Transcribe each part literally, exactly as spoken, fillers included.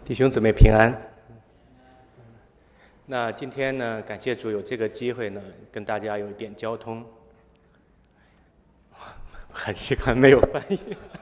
弟兄姊妹平安。那今天呢，感谢主有这个机会呢，跟大家有一点交通。很习惯没有翻译。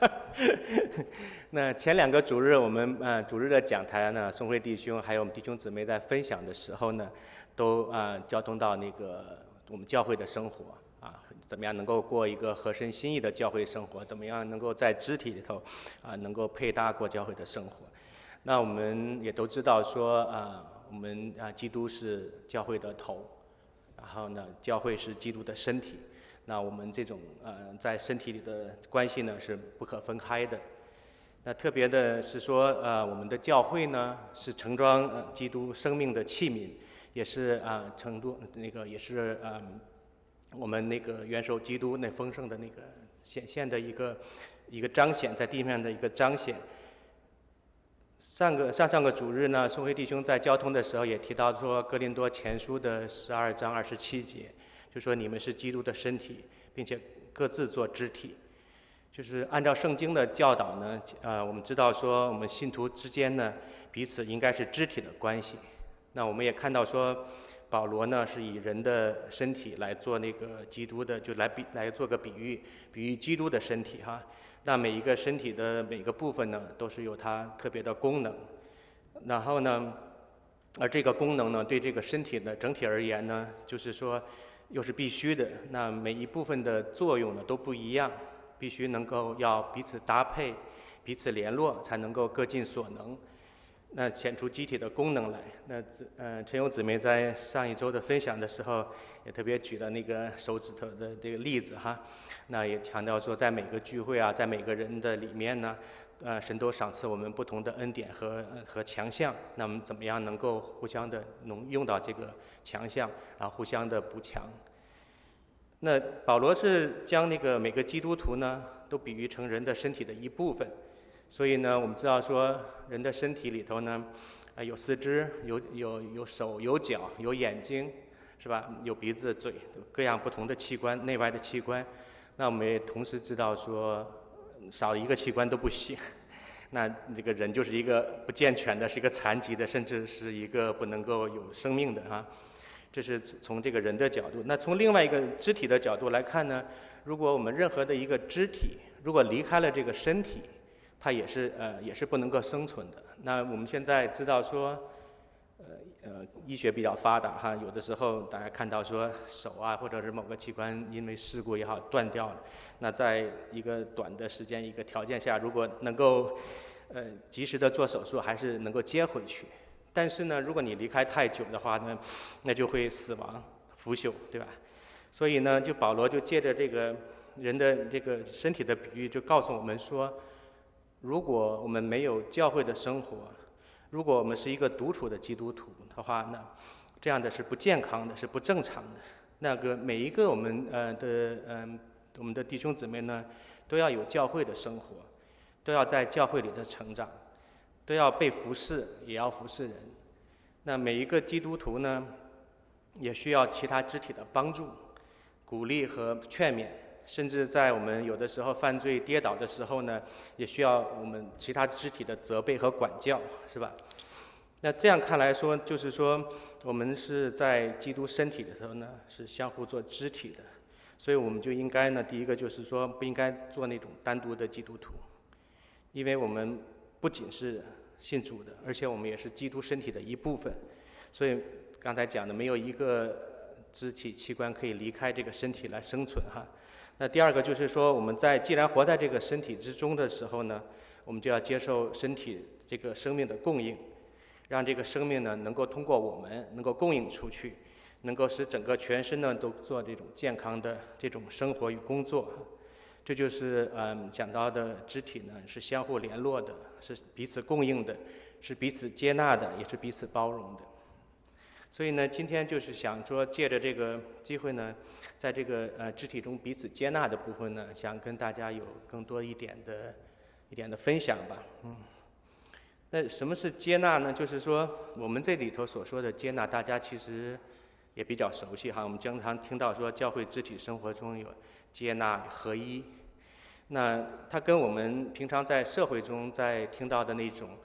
那前两个主日我们呃主日的讲台呢，宋辉弟兄还有我们弟兄姊妹在分享的时候呢，都啊、呃、交通到那个我们教会的生活啊，怎么样能够过一个合神心意的教会生活，怎么样能够在肢体里头啊、呃、能够配搭过教会的生活。那我们也都知道说啊、呃，我们啊、呃、基督是教会的头，然后呢，教会是基督的身体。那我们这种呃在身体里的关系呢是不可分开的。那特别的是说呃我们的教会呢是盛装、呃、基督生命的器皿，也是啊、呃、成都那个也是呃我们那个元首基督那丰盛的那个显现的一个一个彰显，在地面的一个彰显。上个上上个主日呢，宋辉弟兄在交通的时候也提到说，哥林多前书的十二章二十七节，就说你们是基督的身体，并且各自做肢体。就是按照圣经的教导呢，呃，我们知道说我们信徒之间呢，彼此应该是肢体的关系。那我们也看到说，保罗呢是以人的身体来做那个基督的，就来比来做个比喻，比喻基督的身体哈。那每一个身体的每个部分呢，都是有它特别的功能。然后呢，而这个功能呢，对这个身体的整体而言呢，就是说又是必须的。那每一部分的作用呢都不一样，必须能够要彼此搭配、彼此联络，才能够各尽所能。那显出机体的功能来。那呃，陈友姊妹在上一周的分享的时候，也特别举了那个手指头的这个例子哈。那也强调说，在每个聚会啊，在每个人的里面呢，呃，神都赏赐我们不同的恩典和和强项。那我们怎么样能够互相的能用到这个强项，然后互相的补强？那保罗是将那个每个基督徒呢，都比喻成人的身体的一部分。所以呢，我们知道说，人的身体里头呢，啊有四肢，有有有手，有脚，有眼睛，是吧？有鼻子、嘴，各样不同的器官，内外的器官。那我们也同时知道说，少一个器官都不行。那这个人就是一个不健全的，是一个残疾的，甚至是一个不能够有生命的哈。这是从这个人的角度。那从另外一个肢体的角度来看呢，如果我们任何的一个肢体，如果离开了这个身体，它也是呃也是不能够生存的。那我们现在知道说，呃呃医学比较发达哈，有的时候大家看到说手啊或者是某个器官因为事故也好断掉了，那在一个短的时间一个条件下，如果能够呃及时的做手术，还是能够接回去。但是呢，如果你离开太久的话呢，那就会死亡腐朽，对吧？所以呢，就保罗就借着这个人的这个身体的比喻，就告诉我们说，如果我们没有教会的生活，如果我们是一个独处的基督徒的话，那这样的是不健康的，是不正常的。那个每一个我们呃的嗯、呃、我们的弟兄姊妹呢，都要有教会的生活，都要在教会里的成长，都要被服侍，也要服侍人。那每一个基督徒呢，也需要其他肢体的帮助、鼓励和劝勉。甚至在我们有的时候犯罪跌倒的时候呢，也需要我们其他肢体的责备和管教，是吧？那这样看来说，就是说我们是在基督身体的时候呢，是相互做肢体的。所以我们就应该呢，第一个就是说不应该做那种单独的基督徒，因为我们不仅是信主的，而且我们也是基督身体的一部分。所以刚才讲的，没有一个肢体器官可以离开这个身体来生存哈。那第二个就是说，我们在既然活在这个身体之中的时候呢，我们就要接受身体这个生命的供应，让这个生命呢能够通过我们能够供应出去，能够使整个全身呢都做这种健康的这种生活与工作。这就是嗯讲到的肢体呢是相互联络的，是彼此供应的，是彼此接纳的，也是彼此包容的。所以呢，今天就是想说，借着这个机会呢，在这个呃肢体中彼此接纳的部分呢，想跟大家有更多一点的、一点的分享吧。嗯，那什么是接纳呢？就是说我们这里头所说的接纳，大家其实也比较熟悉哈。我们经常听到说，教会肢体生活中有接纳合一。那它跟我们平常在社会中在听到的那种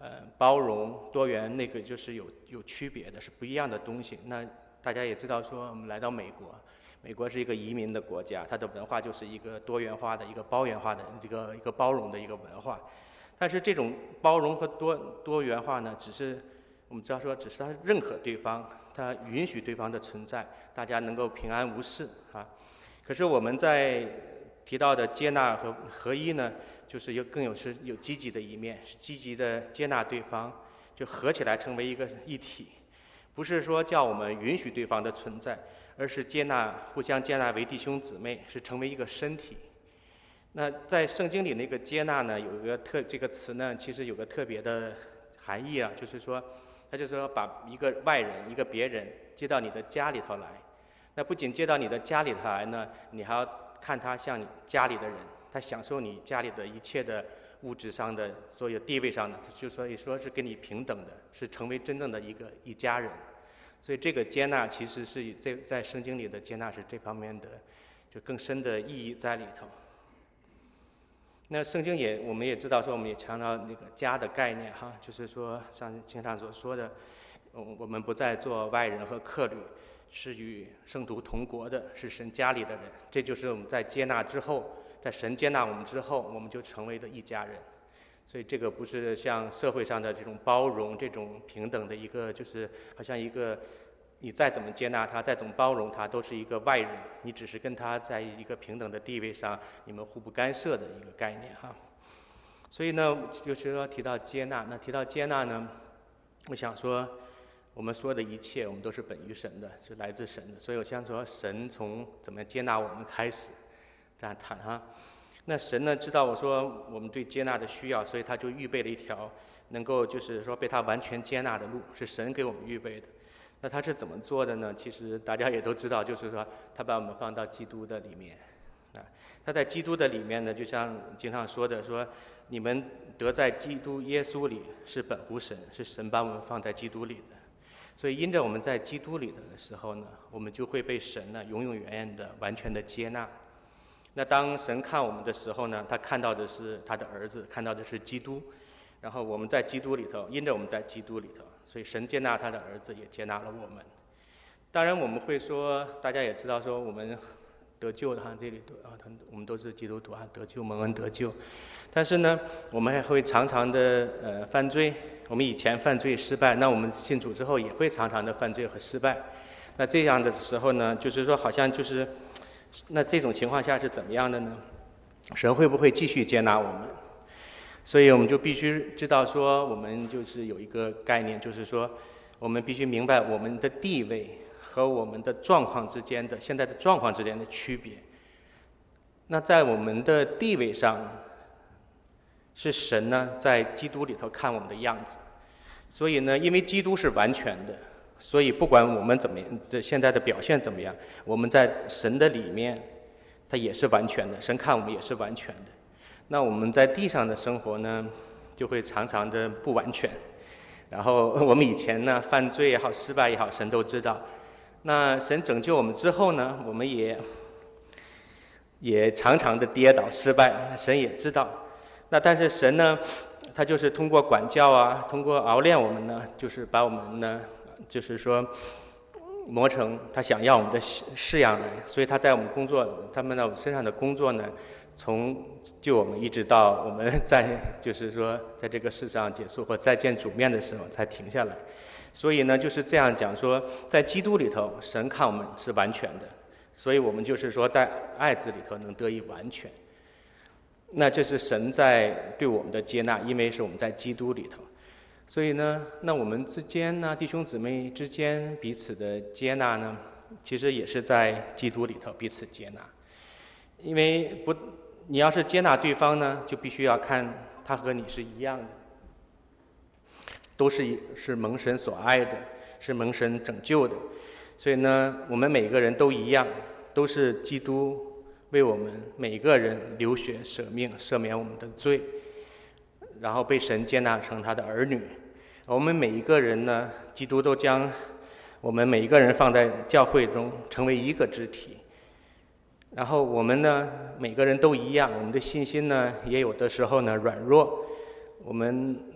呃包容多元那个就是有有区别的，是不一样的东西。那大家也知道说我们来到美国，美国是一个移民的国家，它的文化就是一个多元化的一个包元化的一个一个包容的一个文化。但是这种包容和多多元化呢，只是我们知道说，只是它认可对方，它允许对方的存在，大家能够平安无事啊。可是我们在提到的接纳和合一呢，就是有更有是有积极的一面，是积极的接纳对方，就合起来成为一个一体，不是说叫我们允许对方的存在，而是接纳互相接纳为弟兄姊妹，是成为一个身体。那在圣经里那个接纳呢，有一个特这个词呢，其实有个特别的含义啊，就是说，他就是说把一个外人、一个别人接到你的家里头来。那不仅接到你的家里头来呢，你还要看他像你家里的人，他享受你家里的一切的物质上的所有地位上的，就所以说是跟你平等的，是成为真正的一个一家人。所以这个接纳其实是在在圣经里的接纳是这方面的，就更深的意义在里头。那圣经也我们也知道说，我们也强调那个家的概念哈，就是说像经常所说的，嗯，我们不再做外人和客旅，是与圣徒同国的，是神家里的人。这就是我们在接纳之后，在神接纳我们之后，我们就成为了一家人。所以这个不是像社会上的这种包容、这种平等的一个，就是好像一个你再怎么接纳他，再怎么包容他，都是一个外人，你只是跟他在一个平等的地位上，你们互不干涉的一个概念哈。所以呢，就是说提到接纳，那提到接纳呢，我想说，我们说的一切，我们都是本于神的，是来自神的。所以我想说，神从怎么接纳我们开始，这样谈哈。那神呢知道我说我们对接纳的需要，所以他就预备了一条能够就是说被他完全接纳的路，是神给我们预备的。那他是怎么做的呢？其实大家也都知道，就是说他把我们放到基督的里面啊。他在基督的里面呢，就像经常说的，说你们得在基督耶稣里是本乎神，是神把我们放在基督里的。所以因着我们在基督里的时候呢，我们就会被神呢永永远远的完全的接纳。那当神看我们的时候呢，他看到的是他的儿子，看到的是基督。然后我们在基督里头，因着我们在基督里头，所以神接纳他的儿子，也接纳了我们。当然我们会说，大家也知道说我们得救的哈，这里都啊，我们都是基督徒啊，得救蒙恩得救。但是呢，我们还会常常的呃犯罪。我们以前犯罪失败，那我们信主之后也会常常的犯罪和失败。那这样的时候呢，就是说好像就是，那这种情况下是怎么样的呢？神会不会继续接纳我们？所以我们就必须知道说，我们就是有一个概念，就是说我们必须明白我们的地位和我们的状况之间的现在的状况之间的区别。那在我们的地位上，是神呢在基督里头看我们的样子。所以呢，因为基督是完全的，所以不管我们怎么样，这现在的表现怎么样，我们在神的里面，他也是完全的，神看我们也是完全的。那我们在地上的生活呢，就会常常的不完全。然后我们以前呢，犯罪也好，失败也好，神都知道。那神拯救我们之后呢，我们也也常常的跌倒失败，神也知道。那但是神呢，他就是通过管教啊，通过熬练我们呢，就是把我们呢，就是说磨成他想要我们的式样来。所以他在我们工作，他们在我们身上的工作呢，从救我们一直到我们在就是说在这个世上结束或再见主面的时候才停下来。所以呢就是这样讲说，在基督里头神看我们是完全的，所以我们就是说在爱子里头能得以完全。那这是神在对我们的接纳，因为是我们在基督里头。所以呢，那我们之间呢，弟兄姊妹之间彼此的接纳呢，其实也是在基督里头彼此接纳。因为不，你要是接纳对方呢，就必须要看他和你是一样的，都是是蒙神所爱的，是蒙神拯救的。所以呢，我们每个人都一样，都是基督为我们每个人流血舍命，赦免我们的罪，然后被神接纳成他的儿女。我们每一个人呢，基督都将我们每一个人放在教会中，成为一个肢体。然后我们呢，每个人都一样，我们的信心呢，也有的时候呢软弱，我们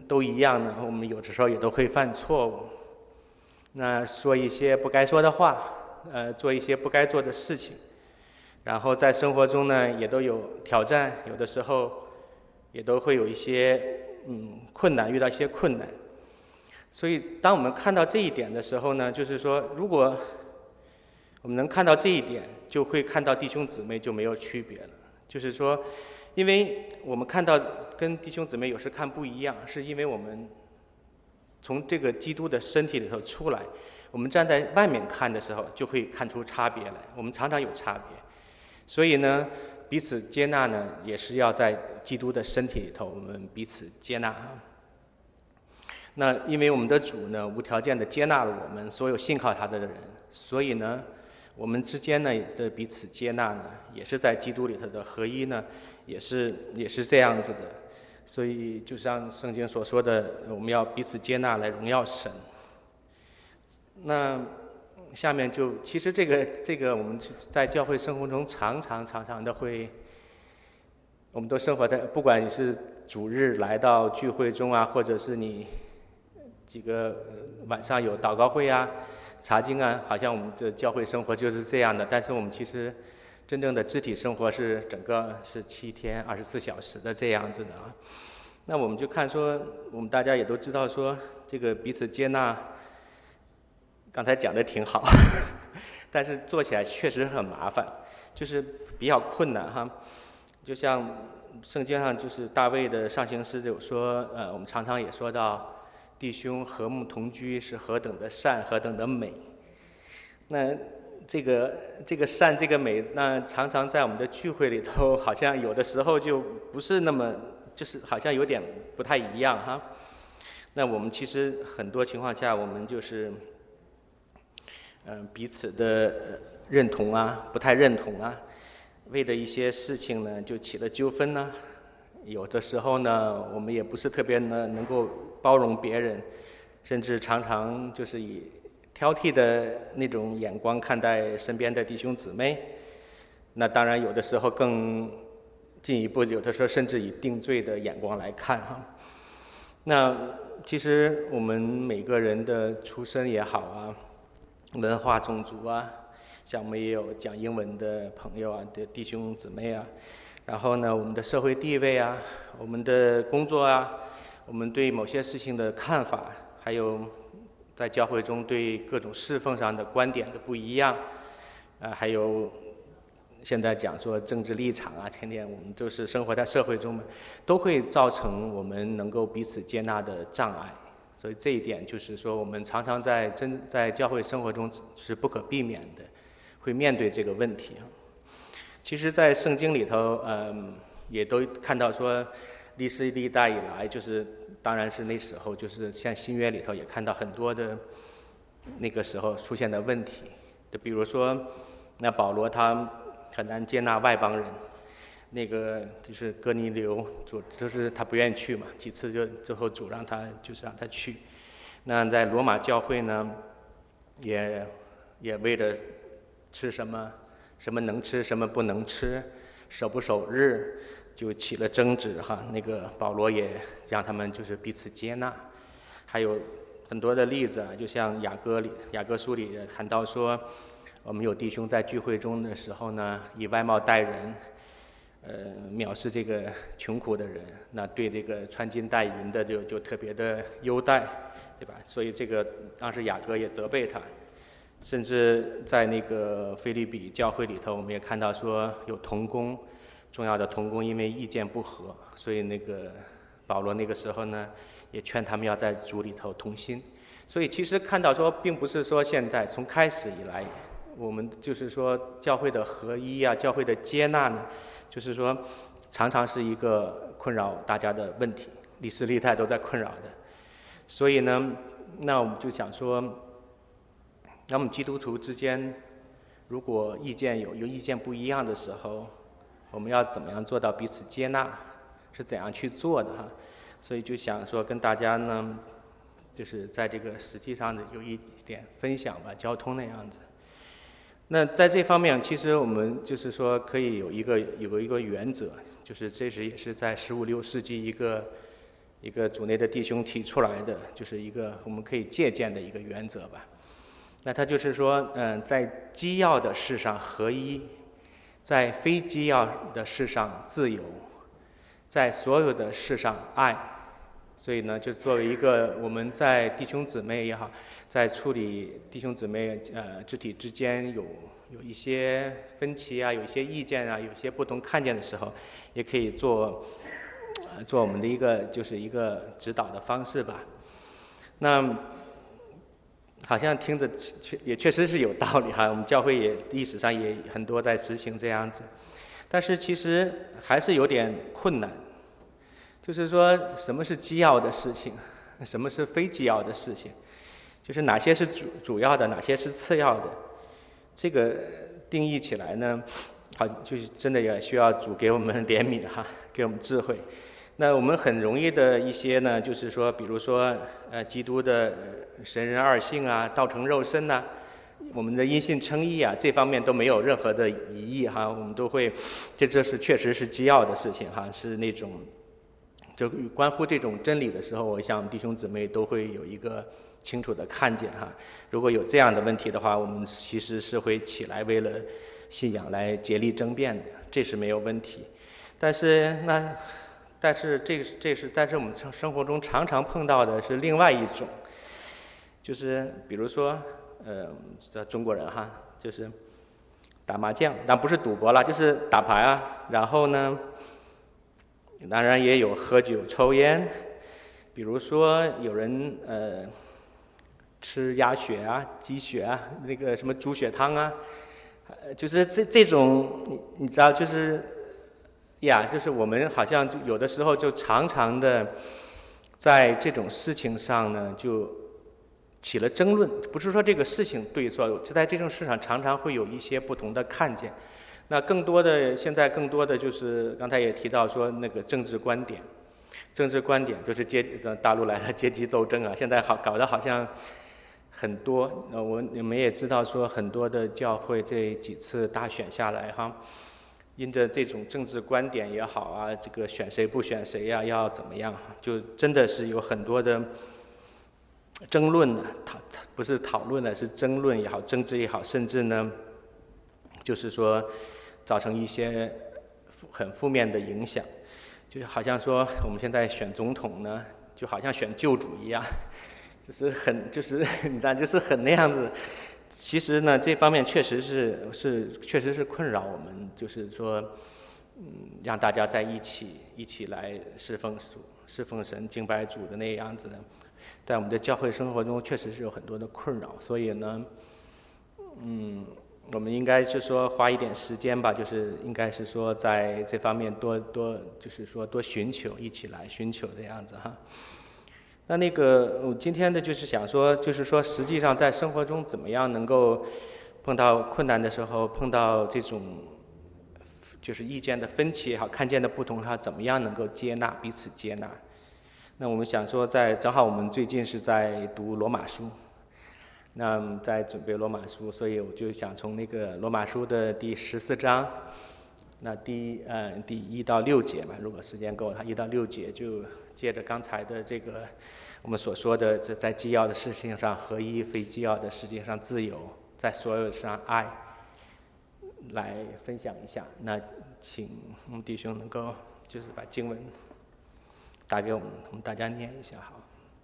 都一样呢，我们有的时候也都会犯错误，那说一些不该说的话，呃，做一些不该做的事情，然后在生活中呢也都有挑战，有的时候也都会有一些嗯困难，遇到一些困难。所以当我们看到这一点的时候呢，就是说如果我们能看到这一点，就会看到弟兄姊妹就没有区别了。就是说，因为我们看到跟弟兄姊妹有时看不一样，是因为我们从这个基督的身体里头出来，我们站在外面看的时候，就会看出差别来。我们常常有差别，所以呢，彼此接纳呢，也是要在基督的身体里头，我们彼此接纳。那因为我们的主呢，无条件的接纳了我们所有信靠他的人，所以呢，我们之间呢的彼此接纳呢，也是在基督里头的合一呢，也是也是这样子的。所以就像圣经所说的，我们要彼此接纳来荣耀神。那下面就其实这个这个我们在教会生活中常常常常的会，我们都生活在，不管你是主日来到聚会中啊，或者是你几个晚上有祷告会啊、查经啊，好像我们这教会生活就是这样的。但是我们其实真正的肢体生活是整个是七天二十四小时的这样子的啊。那我们就看说，我们大家也都知道说，这个彼此接纳，刚才讲的挺好，但是做起来确实很麻烦，就是比较困难哈。就像圣经上就是大卫的上行诗有说，呃，我们常常也说到。弟兄和睦同居是何等的善，何等的美。那这个这个善这个美，那常常在我们的聚会里头，好像有的时候就不是那么，就是好像有点不太一样哈。那我们其实很多情况下，我们就是嗯、呃、彼此的认同啊，不太认同啊，为了一些事情呢就起了纠纷呢。有的时候呢，我们也不是特别呢能够包容别人，甚至常常就是以挑剔的那种眼光看待身边的弟兄姊妹。那当然有的时候更进一步，有的时候甚至以定罪的眼光来看哈。那其实我们每个人的出身也好啊，文化种族啊，像我们也有讲英文的朋友啊的弟兄姊妹啊。然后呢，我们的社会地位啊，我们的工作啊，我们对某些事情的看法，还有在教会中对各种侍奉上的观点的不一样，啊，还有现在讲说政治立场啊，天天我们都是生活在社会中嘛，都会造成我们能够彼此接纳的障碍。所以这一点就是说，我们常常在真在教会生活中是不可避免的，会面对这个问题。其实在圣经里头，嗯，也都看到说，历世历代以来，就是当然是那时候，就是像新约里头也看到很多的那个时候出现的问题，就比如说，那保罗他很难接纳外邦人，那个就是哥尼流主，就是他不愿意去嘛，几次就最后主让他就是让他去。那在罗马教会呢，也也为了吃什么。什么能吃，什么不能吃，守不守日，就起了争执哈。那个保罗也让他们就是彼此接纳。还有很多的例子啊，就像雅歌里雅歌书里也谈到说，我们有弟兄在聚会中的时候呢，以外貌待人，呃，藐视这个穷苦的人，那对这个穿金戴银的就就特别的优待，对吧？所以这个当时雅歌也责备他。甚至在那个腓立比教会里头，我们也看到说有同工，重要的同工因为意见不合，所以那个保罗那个时候呢，也劝他们要在主里头同心。所以其实看到说，并不是说现在从开始以来，我们就是说教会的合一啊，教会的接纳呢，就是说常常是一个困扰大家的问题，历史历代都在困扰的。所以呢，那我们就想说。那我们基督徒之间，如果意见有有意见不一样的时候，我们要怎么样做到彼此接纳？是怎样去做的哈？所以就想说跟大家呢，就是在这个实际上的有一点分享吧，交通那样子。那在这方面，其实我们就是说可以有一个有个一个原则，就是这是也是在十五六世纪一个一个组内的弟兄提出来的，就是一个我们可以借鉴的一个原则吧。那他就是说，嗯，在基要的事上合一，在非基要的事上自由，在所有的事上爱。所以呢，就作为一个我们在弟兄姊妹也好，在处理弟兄姊妹呃肢体之间有有一些分歧啊，有一些意见啊，有些不同看见的时候，也可以做呃做我们的一个就是一个指导的方式吧。那好像听着确也确实是有道理哈，我们教会也历史上也很多在执行这样子，但是其实还是有点困难。就是说什么是基要的事情，什么是非基要的事情，就是哪些是主主要的，哪些是次要的，这个定义起来呢，好，就是真的也需要主给我们怜悯哈，给我们智慧。那我们很容易的一些呢，就是说，比如说，呃，基督的神人二性啊，道成肉身呐、啊，我们的因信称义啊，这方面都没有任何的疑义哈，我们都会，这这是确实是基要的事情哈，是那种，就关乎这种真理的时候，我想弟兄姊妹都会有一个清楚的看见哈。如果有这样的问题的话，我们其实是会起来为了信仰来竭力争辩的，这是没有问题。但是那。但是这个这是在这我们生活中常常碰到的是另外一种，就是比如说呃中国人哈，就是打麻将，但不是赌博啦，就是打牌啊，然后呢当然也有喝酒抽烟，比如说有人呃吃鸭血啊、鸡血啊，那个什么猪血汤啊，就是这这种你你知道就是呀，就是我们好像有的时候就常常的在这种事情上呢，就起了争论。不是说这个事情对错，就在这种事上常常会有一些不同的看见。那更多的现在更多的就是刚才也提到说那个政治观点，政治观点就是阶大陆来的阶级斗争啊，现在好搞得好像很多。呃，我你们也知道说很多的教会这几次大选下来哈。因着这种政治观点也好啊，这个选谁不选谁呀、啊，要怎么样，就真的是有很多的争论呢，讨不是讨论呢，是争论也好，争执也好，甚至呢，就是说造成一些很负面的影响，就好像说我们现在选总统呢，就好像选救主一样，就是很就是你知道，就是很那样子。其实呢，这方面确实是是确实是困扰我们，就是说，嗯，让大家在一起一起来侍奉主、侍奉神、敬拜主的那样子的，在我们的教会生活中确实是有很多的困扰，所以呢，嗯，我们应该是说花一点时间吧，就是应该是说在这方面多多就是说多寻求，一起来寻求这样子哈。那那个我今天的就是想说，就是说实际上在生活中怎么样能够碰到困难的时候，碰到这种就是意见的分歧也好，看见的不同哈，怎么样能够接纳彼此接纳？那我们想说在，正好我们最近是在读罗马书，那在准备罗马书，所以我就想从那个罗马书的第十四章，那第呃第一到六节嘛，如果时间够，它一到六节就借着刚才的这个我们所说的，这在基要的事情上合一，非基要的事情上自由，在所有上爱，来分享一下。那请我们弟兄能够就是把经文打给我们，我们大家念一下好。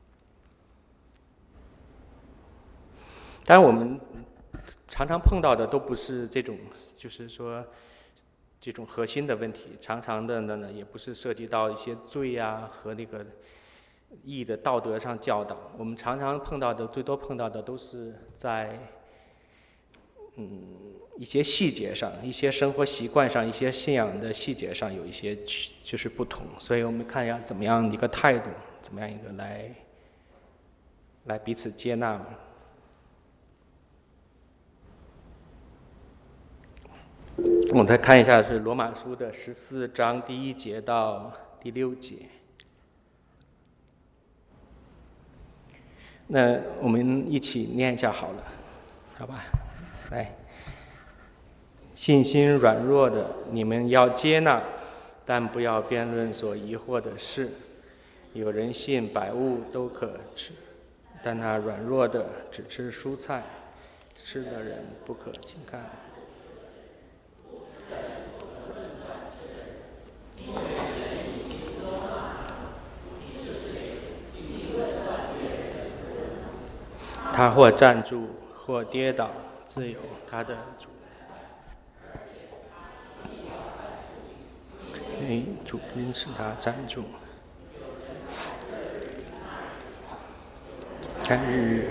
当然我们常常碰到的都不是这种，就是说这种核心的问题，常常的呢也不是涉及到一些罪啊和那个义的道德上教导。我们常常碰到的，最多碰到的都是在嗯一些细节上，一些生活习惯上，一些信仰的细节上有一些就是不同。所以我们看一下怎么样一个态度，怎么样一个来来彼此接纳。我们再看一下是罗马书的十四章第一节到第六节。那我们一起念一下好了，好吧？来，信心软弱的，你们要接纳，但不要辩论所疑惑的事， 有人信百物都可吃，但那软弱的只吃蔬菜，吃的人不可轻看。他或站住，或跌倒，自有他的主。哎，主因使他站住。看日，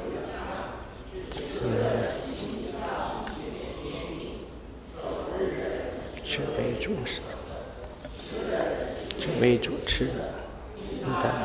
却被主食，却被主吃，但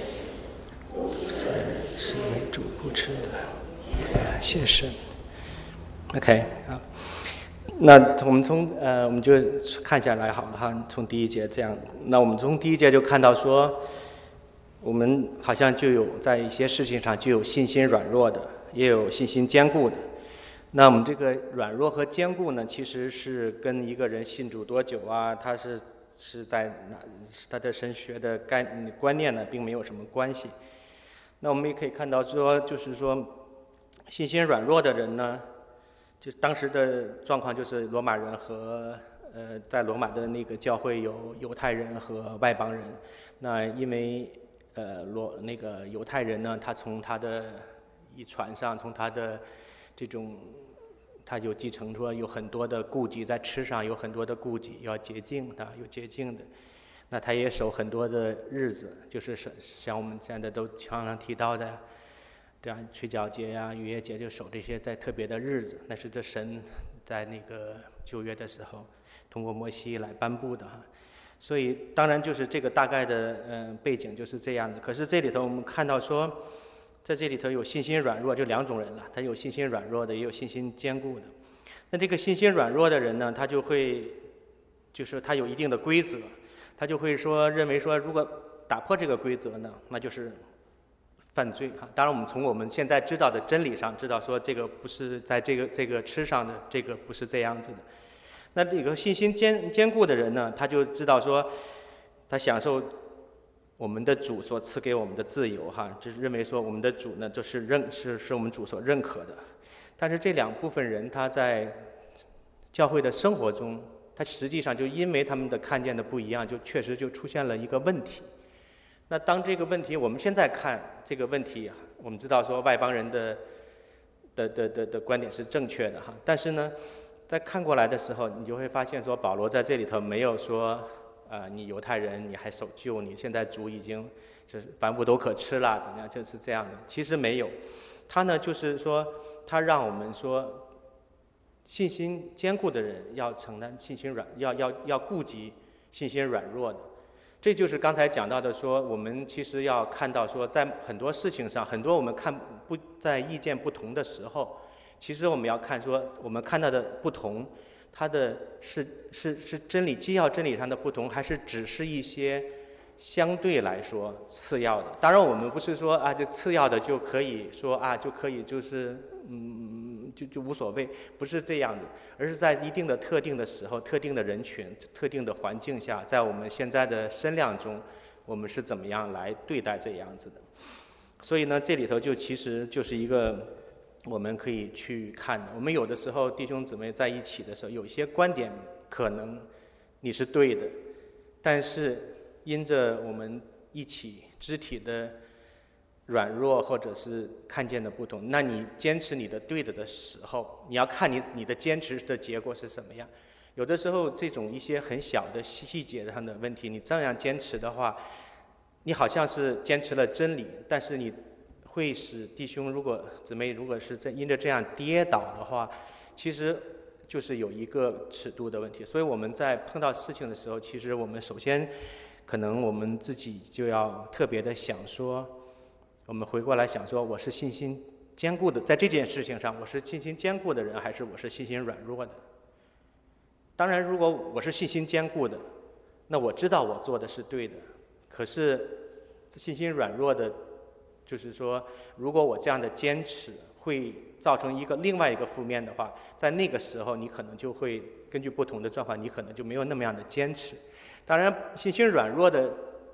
是为主不吃的。感谢神。OK 啊，那我们从呃，我们就看下来好了哈，从第一节这样，那我们从第一节就看到说，我们好像就有在一些事情上就有信心软弱的，也有信心坚固的。那我们这个软弱和坚固呢，其实是跟一个人信主多久啊，他是是在哪，他的神学的概观念呢，并没有什么关系。那我们也可以看到说，就是说信心软弱的人呢，就当时的状况就是罗马人和呃在罗马的那个教会有犹太人和外邦人。那因为呃罗那个犹太人呢，他从他的遗传上，从他的这种他有继承说有很多的顾忌，在吃上有很多的顾忌，要洁净的，有洁净的。那他也守很多的日子，就是像我们现在都常常提到的，这样吹角节呀、逾越节，就守这些在特别的日子，那是这神在那个旧约的时候通过摩西来颁布的哈。所以当然就是这个大概的呃背景就是这样的。可是这里头我们看到说，在这里头有信心软弱，就两种人了，他有信心软弱的，也有信心坚固的。那这个信心软弱的人呢，他就会就是他有一定的规则，他就会说认为说，如果打破这个规则呢，那就是犯罪哈。当然我们从我们现在知道的真理上知道说，这个不是在这个这个吃上的，这个不是这样子的。那这个信心坚坚固的人呢，他就知道说，他享受我们的主所赐给我们的自由哈，就是认为说我们的主呢，就是认是是我们主所认可的。但是这两部分人他在教会的生活中，他实际上就因为他们的看见的不一样，就确实就出现了一个问题。那当这个问题，我们现在看这个问题，我们知道说外邦人的的的的的观点是正确的哈，但是呢，在看过来的时候，你就会发现说，保罗在这里头没有说，呃，你犹太人你还守旧，你现在主已经就是凡物都可吃了，怎么样，就是这样的。其实没有，他呢就是说，他让我们说，信心坚固的人要承担信心软，要要要顾及信心软弱的。这就是刚才讲到的说，我们其实要看到说，在很多事情上，很多我们看不在意见不同的时候，其实我们要看说，我们看到的不同，它的是是是真理基要真理上的不同，还是只是一些相对来说次要的？当然我们不是说啊，就次要的就可以说啊，就可以就是嗯就就无所谓，不是这样的，而是在一定的特定的时候、特定的人群、特定的环境下，在我们现在的身量中，我们是怎么样来对待这样子的？所以呢，这里头就其实就是一个我们可以去看的。我们有的时候弟兄姊妹在一起的时候，有一些观点可能你是对的，但是因着我们一起肢体的软弱或者是看见的不同，那你坚持你的对的的时候，你要看你你的坚持的结果是什么样。有的时候这种一些很小的细节上的问题，你这样坚持的话，你好像是坚持了真理，但是你会使弟兄如果姊妹如果是在因着这样跌倒的话，其实就是有一个尺度的问题。所以我们在碰到事情的时候，其实我们首先可能我们自己就要特别的想说，我们回过来想说，我是信心坚固的，在这件事情上我是信心坚固的人，还是我是信心软弱的？当然如果我是信心坚固的，那我知道我做的是对的，可是信心软弱的，就是说如果我这样的坚持会造成一个另外一个负面的话，在那个时候你可能就会根据不同的状况，你可能就没有那么样的坚持。当然信心软弱的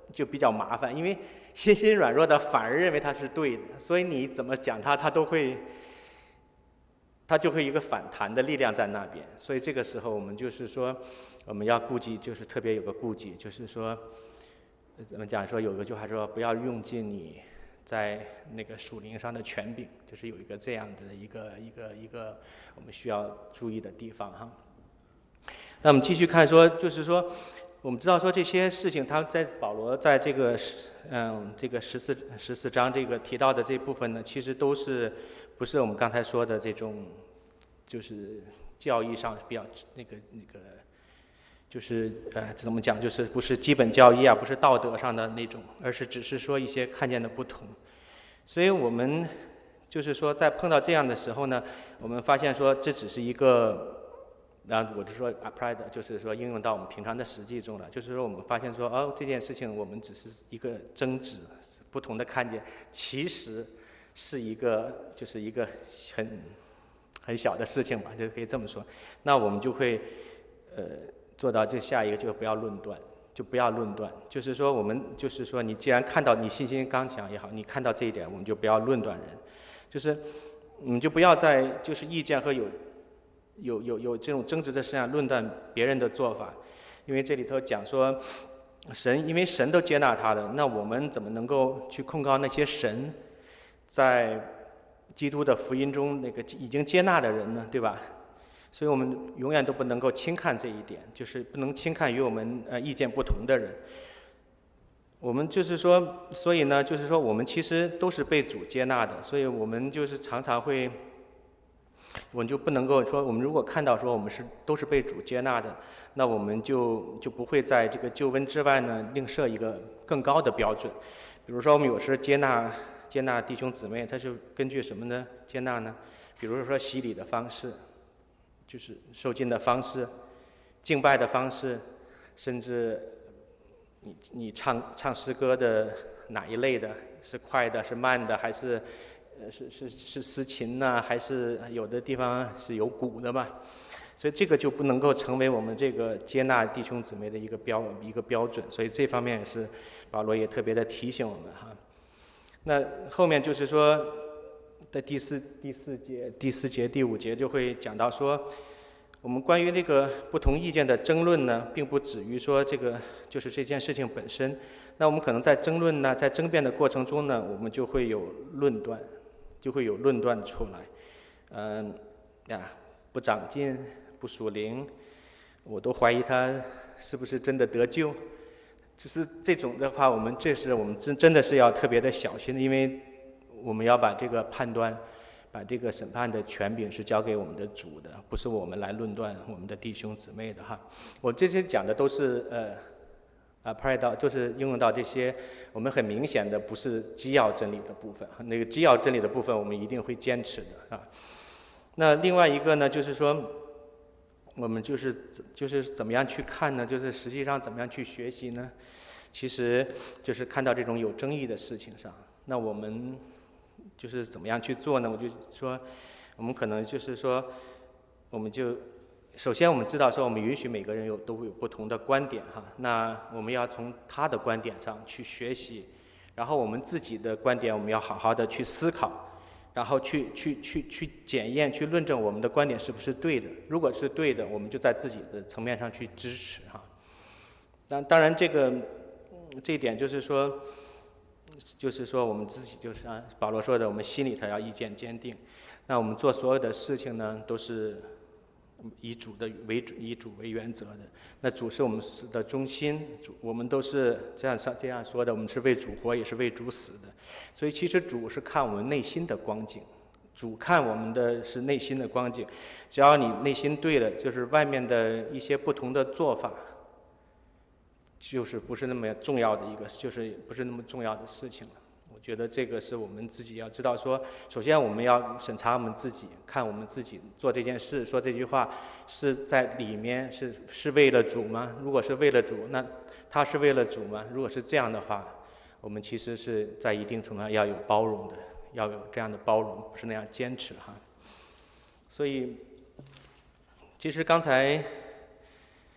就比较麻烦，因为心心软弱的反而认为他是对的，所以你怎么讲他，他都会，他就会一个反弹的力量在那边。所以这个时候我们就是说，我们要顾忌，就是特别有个顾忌，就是说，怎么讲说有个句话说，不要用尽你在那个属灵上的权柄，就是有一个这样的一个一个一个我们需要注意的地方哈。那我们继续看说，就是说，我们知道说这些事情，他在保罗在这个嗯这个十四十四章这个提到的这部分呢，其实都是不是我们刚才说的这种，就是教义上比较那个那个，就是呃怎么讲，就是不是基本教义啊，不是道德上的那种，而是只是说一些看见的不同。所以我们就是说在碰到这样的时候呢，我们发现说这只是一个。然后我就说 applied， 就是说应用到我们平常的实际中了。就是说我们发现说，哦，这件事情我们只是一个争执，不同的看见，其实是一个就是一个很很小的事情吧，就可以这么说。那我们就会呃做到这下一个，就不要论断，就不要论断。就是说我们就是说，你既然看到你信心刚强也好，你看到这一点，我们就不要论断人，就是你就不要在就是意见和有。有有有这种争执的事上论断别人的做法，因为这里头讲说，神因为神都接纳他的，那我们怎么能够去控告那些神在基督的福音中那个已经接纳的人呢？对吧？所以我们永远都不能够轻看这一点，就是不能轻看与我们呃意见不同的人。我们就是说，所以呢，就是说我们其实都是被主接纳的，所以我们就是常常会。我们就不能够说，我们如果看到说我们是都是被主接纳的，那我们就就不会在这个救恩之外呢，另设一个更高的标准。比如说我们有时接纳接纳弟兄姊妹，他就根据什么呢？接纳呢？比如说洗礼的方式，就是受浸的方式，敬拜的方式，甚至你你唱唱诗歌的哪一类的，是快的，是慢的，还是？呃，是是是司琴呐、啊，还是有的地方是有鼓的嘛？所以这个就不能够成为我们这个接纳弟兄姊妹的一个标一个标准。所以这方面是保罗也特别的提醒我们哈。那后面就是说，在第四第四节第四节第五节就会讲到说，我们关于那个不同意见的争论呢，并不止于说这个就是这件事情本身。那我们可能在争论呢，在争辩的过程中呢，我们就会有论断。就会有论断出来，嗯呀，不长进，不属灵，我都怀疑他是不是真的得救。就是这种的话，我们这是我们真真的是要特别的小心的，因为我们要把这个判断，把这个审判的权柄是交给我们的主的，不是我们来论断我们的弟兄姊妹的哈。我这些讲的都是呃。啊 apply 到就是应用到这些我们很明显的不是基要真理的部分，那个基要真理的部分我们一定会坚持的啊。那另外一个呢，就是说我们就是就是怎么样去看呢？就是实际上怎么样去学习呢？其实就是看到这种有争议的事情上，那我们就是怎么样去做呢？我就说我们可能就是说我们就。首先，我们知道说，我们允许每个人有都会有不同的观点哈。那我们要从他的观点上去学习，然后我们自己的观点，我们要好好的去思考，然后去去去去检验、去论证我们的观点是不是对的。如果是对的，我们就在自己的层面上去支持哈。当当然，这个这一点就是说，就是说我们自己就是按保罗说的，我们心里头要意见坚定。那我们做所有的事情呢，都是。以主的为主，以主为原则的。那主是我们的中心，主我们都是这样这样说的，我们是为主活，也是为主死的。所以其实主是看我们内心的光景，主看我们的是内心的光景。只要你内心对了，就是外面的一些不同的做法，就是不是那么重要的一个，就是不是那么重要的事情了。我觉得这个是我们自己要知道说，首先我们要审查我们自己，看我们自己做这件事、说这句话是在里面是是为了主吗？如果是为了主，那他是为了主吗？如果是这样的话，我们其实是在一定程度上要有包容的，要有这样的包容，不是那样坚持哈。所以，其实刚才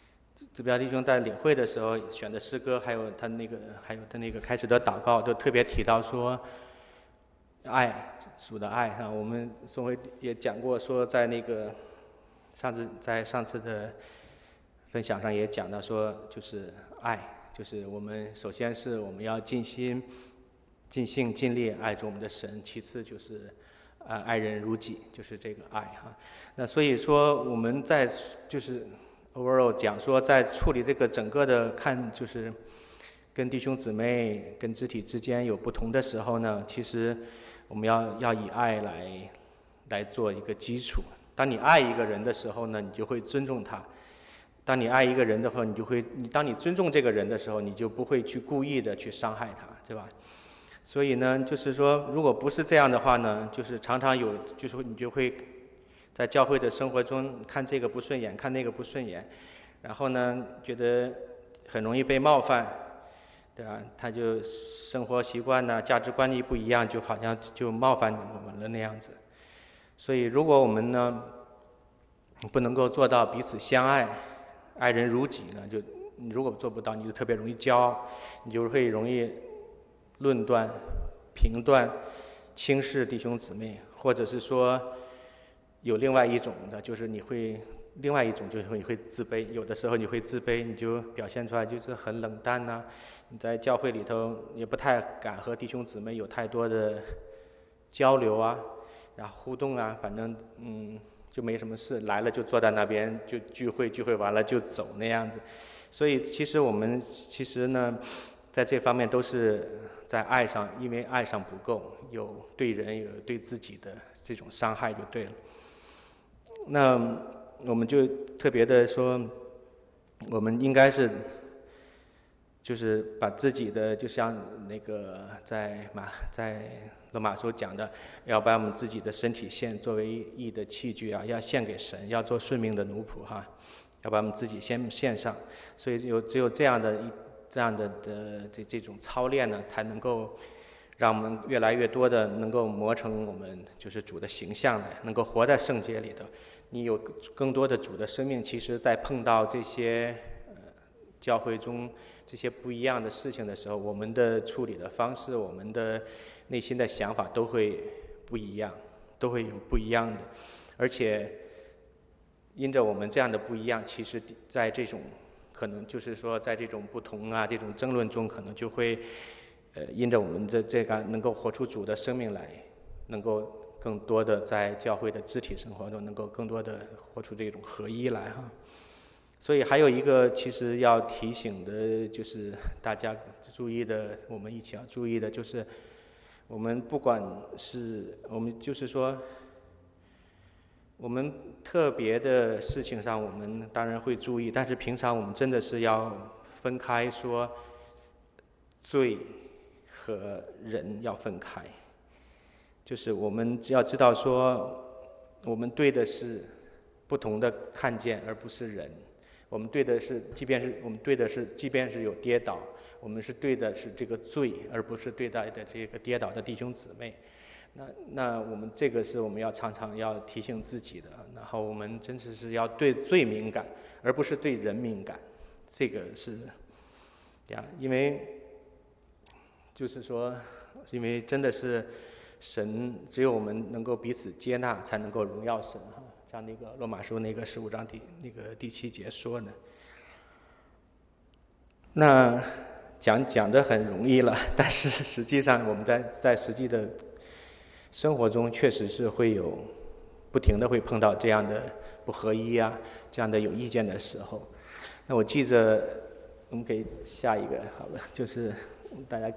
指标弟兄在领会的时候选的诗歌，还有他那个还有他那个开始的祷告，都特别提到说爱，主的爱哈。我们宋辉也讲过，说在那个上次在上次的分享上也讲到说，就是爱，就是我们首先是我们要尽心、尽性、尽力爱着我们的神，其次就是啊爱人如己，就是这个爱哈。那所以说我们在就是。overall 讲说，在处理这个整个的看，就是跟弟兄姊妹、跟肢体之间有不同的时候呢，其实我们要要以爱来来做一个基础。当你爱一个人的时候呢，你就会尊重他；当你爱一个人的话，你就会，你当你尊重这个人的时候，你就不会去故意的去伤害他，对吧？所以呢，就是说，如果不是这样的话呢，就是常常有，就是你就会。在教会的生活中，看这个不顺眼，看那个不顺眼，然后呢，觉得很容易被冒犯，对吧？他就生活习惯呐、价值观念不一样，就好像就冒犯我们了那样子。所以，如果我们呢不能够做到彼此相爱，爱人如己呢，就你如果做不到，你就特别容易骄傲，你就会容易论断、评断、轻视弟兄姊妹，或者是说。有另外一种的，就是你会另外一种就是你会自卑，有的时候你会自卑，你就表现出来就是很冷淡呐、啊。你在教会里头也不太敢和弟兄姊妹有太多的交流啊，然后互动啊，反正嗯就没什么事，来了就坐在那边就聚会，聚会完了就走那样子。所以其实我们其实呢，在这方面都是在爱上，因为爱上不够，有对人有对自己的这种伤害就对了。那我们就特别的说，我们应该是，就是把自己的，就像那个在马在罗马书讲的，要把我们自己的身体献作为义的器具啊，要献给神，要做顺命的奴仆哈，要把我们自己先献上。所以有只有这样的一这样的的这这种操练呢，才能够。让我们越来越多的能够磨成我们就是主的形象来，能够活在圣洁里头。你有更多的主的生命，其实在碰到这些呃教会中这些不一样的事情的时候，我们的处理的方式，我们的内心的想法都会不一样，都会有不一样的。而且因着我们这样的不一样，其实在这种可能就是说在这种不同啊这种争论中，可能就会。呃，因着我们的这个能够活出主的生命来，能够更多的在教会的肢体生活中，能够更多的活出这种合一来哈。所以还有一个其实要提醒的，就是大家注意的，我们一起要注意的，就是我们不管是我们就是说，我们特别的事情上，我们当然会注意，但是平常我们真的是要分开说罪。和人要分开，就是我们要知道说，我们对的是不同的看见，而不是人。我们对的是，即便是我们对的是，即便是有跌倒，我们是对的是这个罪，而不是对待的这个跌倒的弟兄姊妹。那那我们这个是我们要常常要提醒自己的。然后我们真的是要对罪敏感，而不是对人敏感。这个是呀，因为。就是说，因为真的是神，只有我们能够彼此接纳，才能够荣耀神哈。像那个罗马书那个十五章第那个第七节说呢，那讲讲的很容易了，但是实际上我们在在实际的生活中，确实是会有不停的会碰到这样的不合一啊，这样的有意见的时候。那我记着，我们给下一个好了，就是大家看。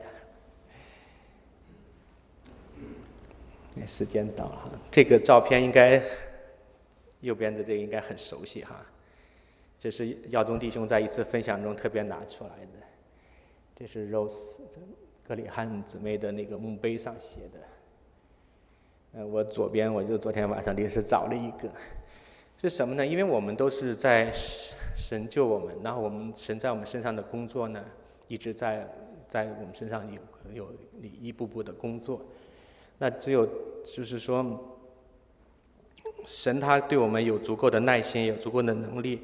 时间到了哈，这个照片应该右边的这个应该很熟悉哈，这是耀宗弟兄在一次分享中特别拿出来的，这是 Rose 格里汉姊妹的那个墓碑上写的。呃，我左边我就昨天晚上临时找了一个，是什么呢？因为我们都是在神救我们，然后我们神在我们身上的工作呢，一直在在我们身上有有一步步的工作。那只有就是说，神他对我们有足够的耐心，有足够的能力，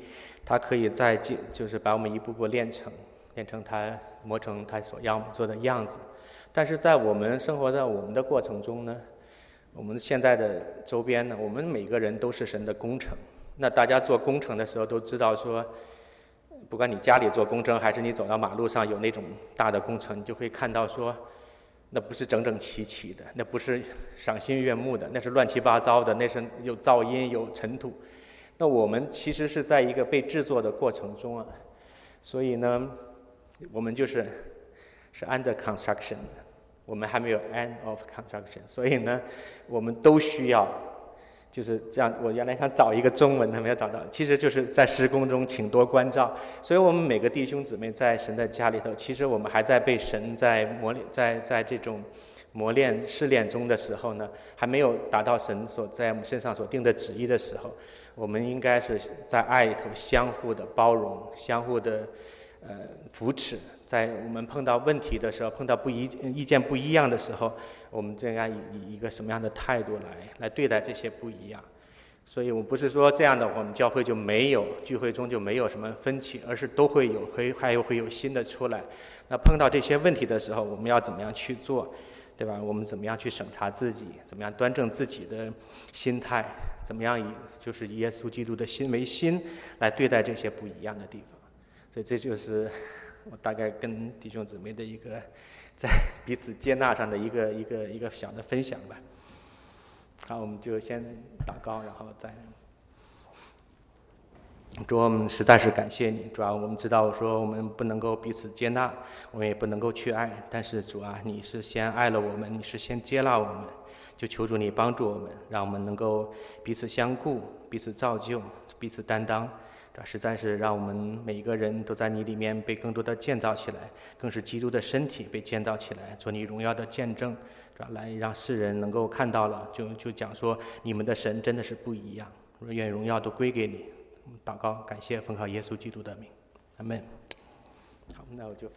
他可以再进，就是把我们一步步练成，练成他磨成他所要做的样子。但是在我们生活在我们的过程中呢，我们现在的周边呢，我们每个人都是神的工程。那大家做工程的时候都知道说，不管你家里做工程，还是你走到马路上有那种大的工程，你就会看到说，那不是整整齐齐的，那不是赏心悦目的，那是乱七八糟的，那是有噪音有尘土。那我们其实是在一个被制作的过程中啊，所以呢，我们就是是 under construction， 我们还没有 end of construction， 所以呢，我们都需要就是这样。我原来想找一个中文，还没有找到，其实就是在施工中请多关照。所以我们每个弟兄姊妹在神的家里头，其实我们还在被神在磨练，在在这种磨练试炼中的时候呢，还没有达到神所在我们身上所定的旨意的时候，我们应该是在爱里头相互的包容，相互的呃扶持。在我们碰到问题的时候，碰到不一意见不一样的时候，我们应该以以一个什么样的态度来来对待这些不一样。所以我不是说这样的我们教会就没有聚会中就没有什么分歧，而是都会有，会还有会有新的出来。那碰到这些问题的时候，我们要怎么样去做，对吧？我们怎么样去审查自己，怎么样端正自己的心态，怎么样以就是以耶稣基督的心为心来对待这些不一样的地方。所以这就是我大概跟弟兄姊妹的一个在彼此接纳上的一个一个一个小的分享吧。好，我们就先祷告，然后再。主，我们实在是感谢你，主啊，我们知道说我们不能够彼此接纳，我们也不能够去爱，但是主啊，你是先爱了我们，你是先接纳我们，就求主你帮助我们，让我们能够彼此相顾，彼此造就，彼此担当。这实在是让我们每一个人都在你里面被更多的建造起来，更是基督的身体被建造起来，做你荣耀的见证，来让世人能够看到了，就就讲说你们的神真的是不一样，愿荣耀都归给你。祷告，感谢奉靠耶稣基督的名，阿们。好，那我就分。